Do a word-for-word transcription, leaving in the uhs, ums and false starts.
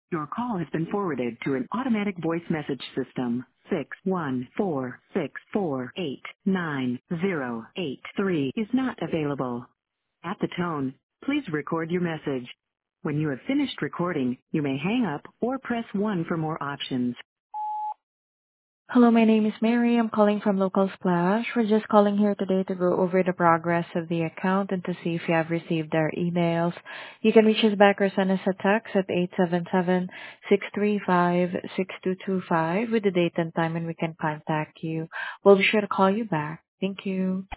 Your call has been forwarded to an automatic voice message system. Six one four six four eight nine zero eight three is not available. At the tone, please record your message. When you have finished recording, you may hang up or press one for more options. Hello, my name is Mary. I'm calling from Local Splash. We're just calling here today to go over the progress of the account and to see if you have received our emails. You can reach us back or send us a text at eight seven seven, six three five, six two two five with the date and time, and we can contact you. We'll be sure to call you back. Thank you.